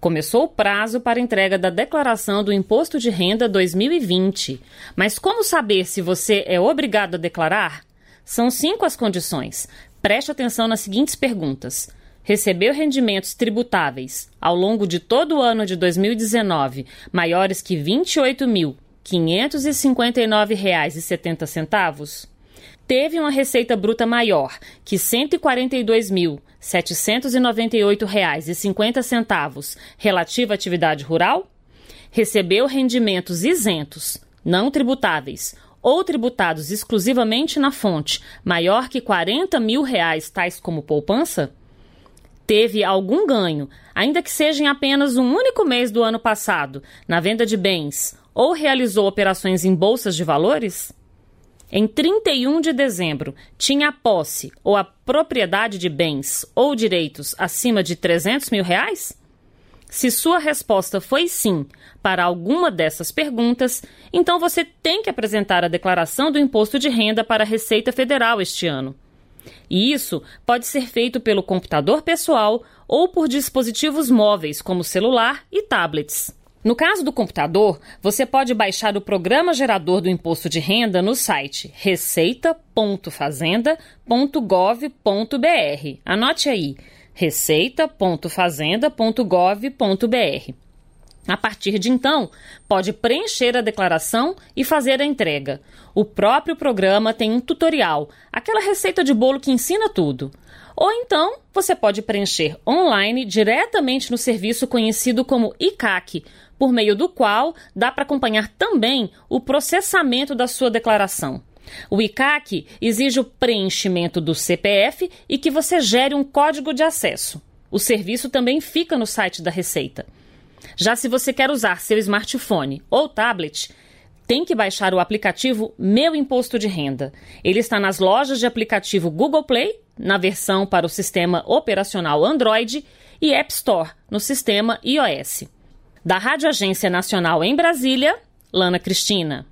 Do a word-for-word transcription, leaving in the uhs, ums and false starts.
Começou o prazo para entrega da declaração do Imposto de Renda dois mil e vinte. Mas como saber se você é obrigado a declarar? São cinco as condições. Preste atenção nas seguintes perguntas. Recebeu rendimentos tributáveis ao longo de todo o ano de dois mil e dezenove maiores que vinte e oito mil, quinhentos e cinquenta e nove reais e setenta centavos? Teve uma receita bruta maior que cento e quarenta e dois mil, setecentos e noventa e oito reais e cinquenta centavos relativa à atividade rural? Recebeu rendimentos isentos, não tributáveis, ou tributados exclusivamente na fonte, maior que quarenta mil reais, tais como poupança? Teve algum ganho, ainda que seja em apenas um único mês do ano passado, na venda de bens, ou realizou operações em bolsas de valores? Em trinta e um de dezembro, tinha a posse ou a propriedade de bens ou direitos acima de trezentos mil reais? Se sua resposta foi sim para alguma dessas perguntas, então você tem que apresentar a declaração do Imposto de Renda para a Receita Federal este ano. E isso pode ser feito pelo computador pessoal ou por dispositivos móveis, como celular e tablets. No caso do computador, você pode baixar o programa gerador do Imposto de Renda no site receita ponto fazenda ponto gov ponto br. Anote aí, receita ponto fazenda ponto gov ponto br. A partir de então, pode preencher a declaração e fazer a entrega. O próprio programa tem um tutorial, aquela receita de bolo que ensina tudo. Ou então, você pode preencher online diretamente no serviço conhecido como I C A C, por meio do qual dá para acompanhar também o processamento da sua declaração. O I C A C exige o preenchimento do C P F e que você gere um código de acesso. O serviço também fica no site da Receita. Já se você quer usar seu smartphone ou tablet, tem que baixar o aplicativo Meu Imposto de Renda. Ele está nas lojas de aplicativo Google Play, na versão para o sistema operacional Android, e App Store, no sistema iOS. Da Rádio Agência Nacional em Brasília, Lana Cristina.